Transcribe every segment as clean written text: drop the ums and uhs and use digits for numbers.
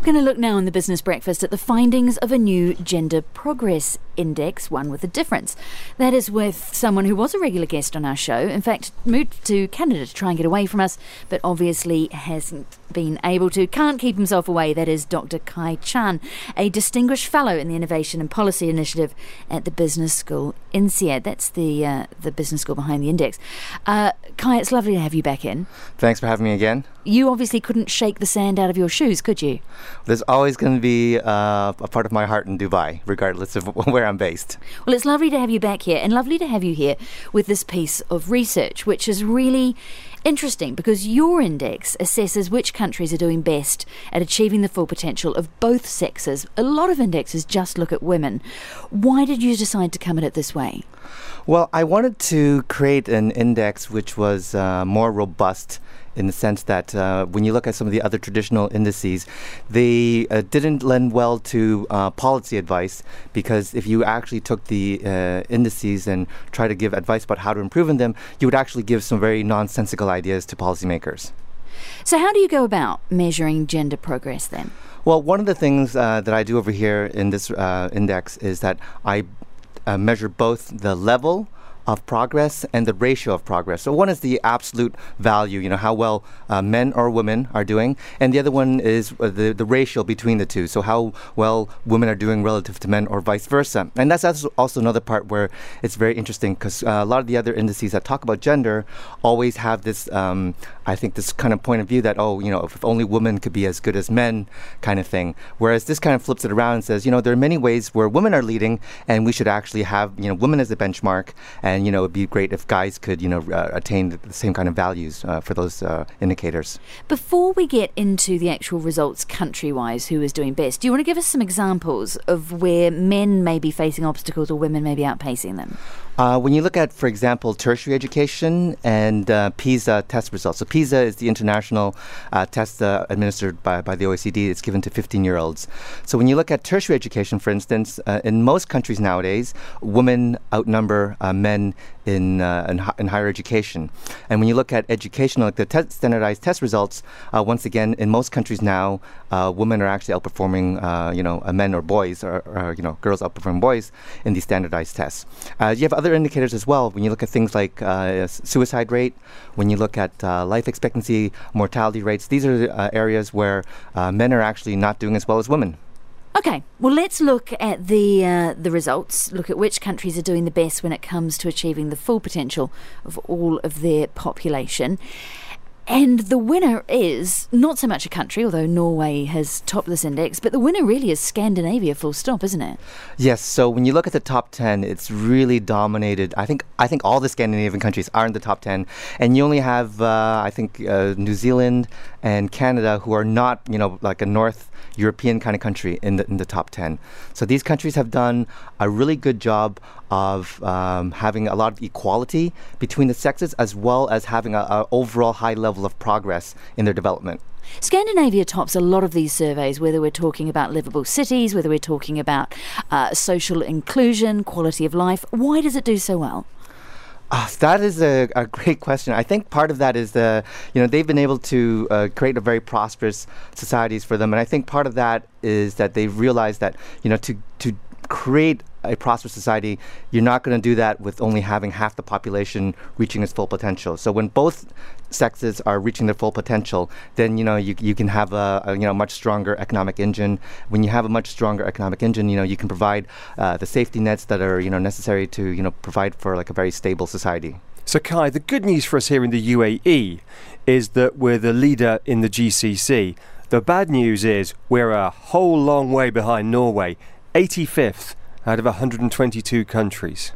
We're going to look now in the Business Breakfast at the findings of a new Gender Progress Index, one with a difference. That is with someone who was a regular guest on our show, in fact moved to Canada to try and get away from us, but obviously hasn't been able to, can't keep himself away. That is Dr. Kai Chan, a Distinguished Fellow in the Innovation and Policy Initiative at the Business School INSEAD. That's the business school behind the index. Kai, it's lovely to have you back in. Thanks for having me again. You obviously couldn't shake the sand out of your shoes, could you? There's always going to be a part of my heart in Dubai, regardless of where I'm based. Well, it's lovely to have you back here, and lovely to have you here with this piece of research, which is really interesting because your index assesses which countries are doing best at achieving the full potential of both sexes. A lot of indexes just look at women. Why did you decide to come at it this way? Well, I wanted to create an index which was more robust in the sense that when you look at some of the other traditional indices, they didn't lend well to policy advice, because if you actually took the indices and tried to give advice about how to improve in them, you would actually give some very nonsensical ideas to policymakers. So how do you go about measuring gender progress then? Well, one of the things that I do over here in this index is that I measure both the level of progress and the ratio of progress. So one is the absolute value, how well men or women are doing, and the other one is the ratio between the two, so how well women are doing relative to men or vice versa. And that's also another part where it's very interesting, because a lot of the other indices that talk about gender always have this, I think, this kind of point of view that, if only women could be as good as men kind of thing. Whereas this kind of flips it around and says, there are many ways where women are leading, and we should actually have, women as a benchmark. And, it'd be great if guys could, attain the same kind of values for those indicators. Before we get into the actual results country-wise, who is doing best, do you want to give us some examples of where men may be facing obstacles or women may be outpacing them? When you look at, for example, tertiary education and PISA test results. So PISA is the international test administered by the OECD. It's given to 15-year-olds. So when you look at tertiary education, for instance, in most countries nowadays, women outnumber men in higher education. And when you look at educational, like the standardized test results, once again, in most countries now, women are actually outperforming, men or boys, or girls outperforming boys in these standardized tests. You have other indicators as well. When you look at things like suicide rate, when you look at life expectancy, mortality rates, these are areas where men are actually not doing as well as women. Okay, well, let's look at the results, look at which countries are doing the best when it comes to achieving the full potential of all of their population. And the winner is not so much a country, although Norway has topped this index, but the winner really is Scandinavia, full stop, isn't it? Yes, so when you look at the top 10, it's really dominated. I think all the Scandinavian countries are in the top 10, and you only have, New Zealand and Canada, who are not, like a North European kind of country in the top 10. So these countries have done a really good job of having a lot of equality between the sexes, as well as having an overall high level of progress in their development. Scandinavia tops a lot of these surveys, whether we're talking about livable cities, whether we're talking about social inclusion, quality of life. Why does it do so well? That is a great question. I think part of that is they've been able to create a very prosperous societies for them, and I think part of that is that they've realized that to create a prosperous society, you're not going to do that with only having half the population reaching its full potential. So when both sexes are reaching their full potential, then you can have a much stronger economic engine. When you have a much stronger economic engine, you can provide the safety nets that are necessary to provide for like a very stable society. So Kai, the good news for us here in the UAE is that we're the leader in the GCC. The bad news is we're a whole long way behind Norway, 85th out of 122 countries.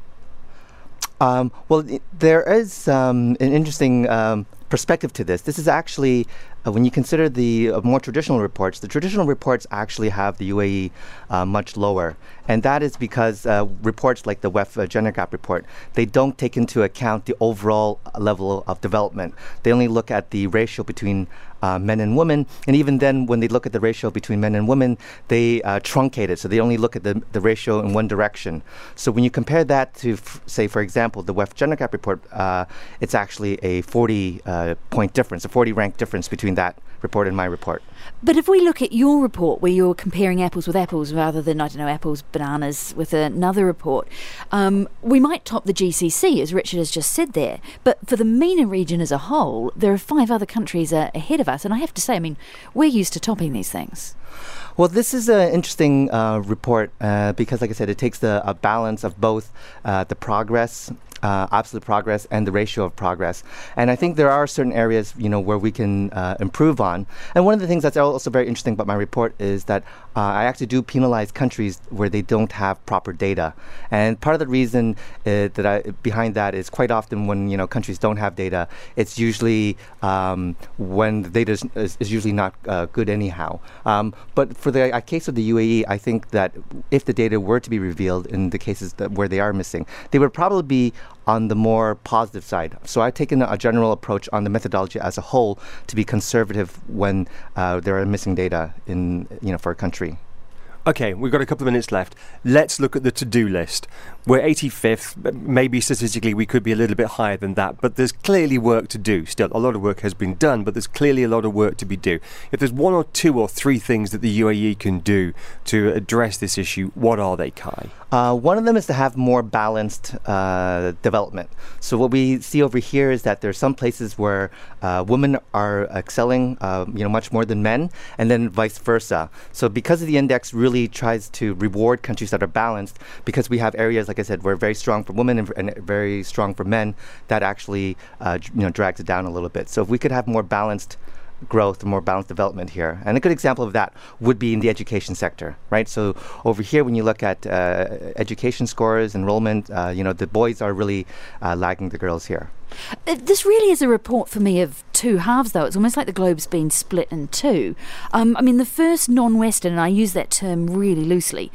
There is an interesting perspective to this. This is actually, when you consider the more traditional reports, the traditional reports actually have the UAE much lower. And that is because reports like the WEF Gender Gap report, they don't take into account the overall level of development. They only look at the ratio between men and women. And even then, when they look at the ratio between men and women, they truncate it. So they only look at the ratio in one direction. So when you compare that to, say, for example, the WEF Gender Gap report, it's actually a 40 point difference, a 40 rank difference between that report in my report. But if we look at your report, where you're comparing apples with apples rather than, I don't know, apples, bananas with another report, we might top the GCC, as Richard has just said there. But for the MENA region as a whole, there are 5 other countries ahead of us. And I have to say, I mean, we're used to topping these things. Well, this is an interesting report because, like I said, it takes a balance of both the progress, absolute progress, and the ratio of progress. And I think there are certain areas, where we can improve on. And one of the things that's also very interesting about my report is that I actually do penalize countries where they don't have proper data. And part of the reason behind that is quite often when countries don't have data, it's usually when the data is usually not good anyhow. But for the case of the UAE, I think that if the data were to be revealed in the cases where they are missing, they would probably be on the more positive side. So I've taken a general approach on the methodology as a whole to be conservative when there are missing data for a country. Okay, we've got a couple of minutes left. Let's look at the to-do list. We're 85th. Maybe statistically we could be a little bit higher than that, but there's clearly work to do. Still, a lot of work has been done, but there's clearly a lot of work to be done. If there's 1 or 2 or 3 things that the UAE can do to address this issue, what are they, Kai? One of them is to have more balanced development. So what we see over here is that there's some places where women are excelling, much more than men, and then vice versa. So because of the index really tries to reward countries that are balanced, because we have areas, like I said, we're very strong for women and very strong for men, that actually drags it down a little bit. So if we could have more balanced growth, more balanced development here. And a good example of that would be in the education sector, right? So over here, when you look at education scores, enrollment, the boys are really lagging the girls here. This really is a report for me of 2 halves, though. It's almost like the globe's been split in 2. The first non-Western, and I use that term really loosely,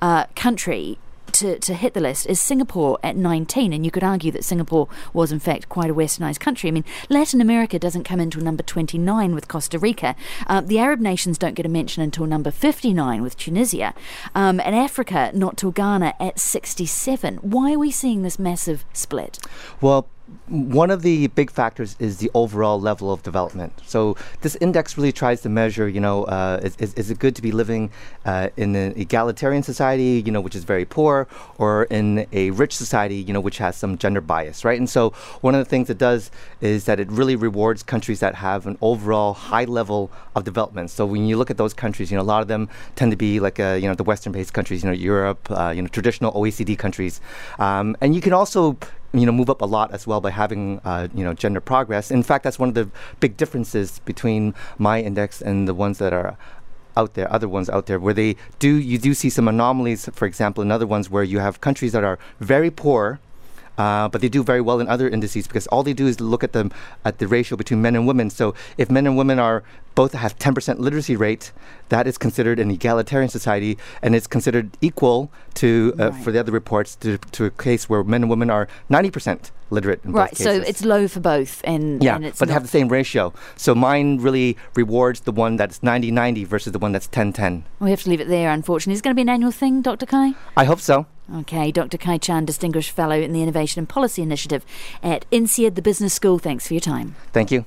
country to hit the list is Singapore at 19, and you could argue that Singapore was in fact quite a westernised country. I mean, Latin America doesn't come into number 29 with Costa Rica. The Arab nations don't get a mention until number 59 with Tunisia, and Africa not till Ghana at 67. Why are we seeing this massive split? Well, one of the big factors is the overall level of development. So this index really tries to measure, is it good to be living in an egalitarian society, which is very poor, or in a rich society, which has some gender bias, right? And so one of the things it does is that it really rewards countries that have an overall high level of development. So when you look at those countries, a lot of them tend to be like, the Western-based countries, Europe, traditional OECD countries. And you can also move up a lot as well by having, gender progress. In fact, that's one of the big differences between my index and the ones that are out there, other ones out there, where you do see some anomalies, for example, in other ones where you have countries that are very poor, but they do very well in other indices because all they do is look at the ratio between men and women. So if men and women both have 10% literacy rate, that is considered an egalitarian society, and it's considered equal to for the other reports to a case where men and women are 90% literate in both cases. So it's low for both, and it's but they have the same ratio. So mine really rewards the one that's 90-90 versus the one that's 10-10. We have to leave it there, unfortunately. Is it going to be an annual thing, Dr. Kai? I hope so. Okay, Dr. Kai Chan, Distinguished Fellow in the Innovation and Policy Initiative at INSEAD, the Business School. Thanks for your time. Thank you.